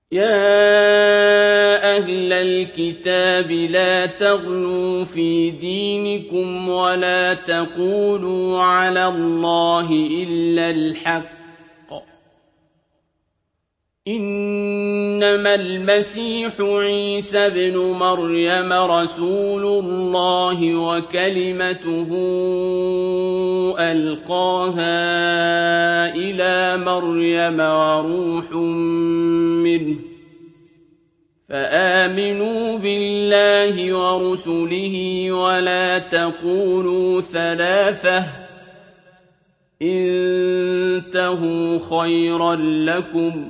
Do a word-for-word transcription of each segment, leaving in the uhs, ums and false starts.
يَا أَهْلَ الْكِتَابِ لَا تَغْلُوا فِي دِينِكُمْ وَلَا تَقُولُوا عَلَى اللَّهِ إِلَّا الْحَقَّ ۚ إِنَّمَا الْمَسِيحُ عِيسَى ابْنُ مَرْيَمَ رَسُولُ اللَّهِ وَكَلِمَتُهُ أَلْقَاهَا إِلَىٰ مَرْيَمَ وَرُوحٌ مِّنْهُ ۖ فَآمِنُوا بِاللَّهِ وَرُسُلِهِ وَلَا تَقُولُوا ثَلَاثَةٌ ۚ انتهوا خَيْرًا لَّكُمْ ۚ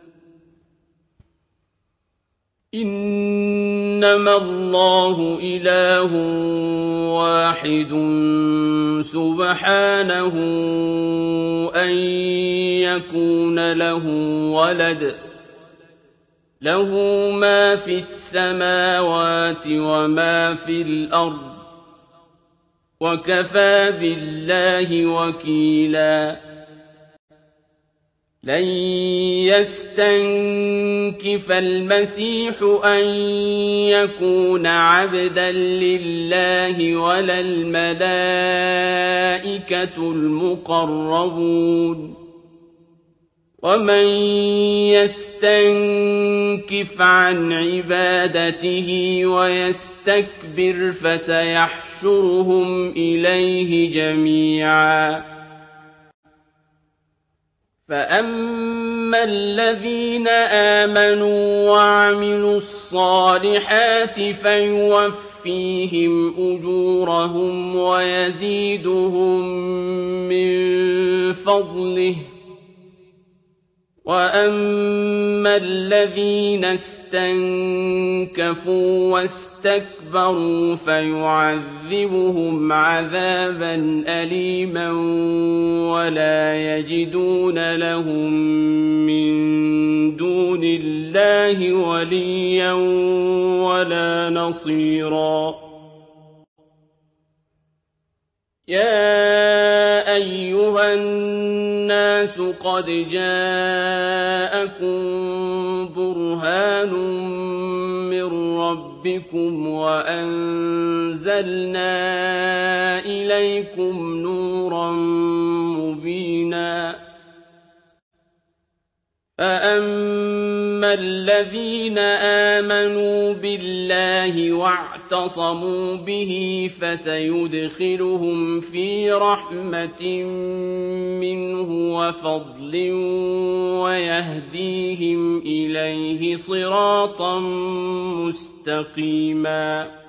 إِنَّمَا اللَّهُ إِلَٰهٌ وَاحِدٌ سُبْحَانَهُ أَن يَكُونَ لَهُ وَلَدٌ ۘ لَّهُ مَا فِي السَّمَاوَاتِ وَمَا فِي الْأَرْضِ ۚ وَكَفَىٰ بِاللَّهِ وَكِيلًا. لَن يَسْتَنكِفَ الْمَسِيحُ أَن يَكُونَ عَبْدًا لِّلَّهِ وَلَا الْمَلَائِكَةُ الْمُقَرَّبُونَ ۚ وَمَن يَسْتَنكِفْ عَنْ عِبَادَتِهِ وَيَسْتَكْبِرْ فَسَيَحْشُرُهُمْ إِلَيْهِ جَمِيعًا. فَأَمَّا الَّذِينَ آمَنُوا وَعَمِلُوا الصَّالِحَاتِ فَيُوَفِّيهِمْ أُجُورَهُمْ وَيَزِيدُهُم مِّن فَضْلِهِ ۖ وَأَمَّا الَّذِينَ اسْتَنكَفُوا وَاسْتَكْبَرُوا فَيُعَذِّبُهُمْ عَذَابًا أَلِيمًا وَلَا يَجِدُونَ لَهُم مِّن دُونِ اللَّهِ وَلِيًّا وَلَا نَصِيرًا. يَا أَيُّهَا النَّاسُ قَدْ جَاءَكُم بُرْهَانٌ مِّن رَّبِّكُمْ وَأَنزَلْنَا إِلَيْكُمْ نُورًا مُّبِينًا. فَأَمَّا الَّذِينَ آمَنُوا بِاللَّهِ وَاعْتَصَمُوا بِهِ فَسَيُدْخِلُهُمْ فِي رَحْمَةٍ مِّنْهُ وَفَضْلٍ وَيَهْدِيهِمْ إِلَيْهِ صِرَاطًا مُّسْتَقِيمًا.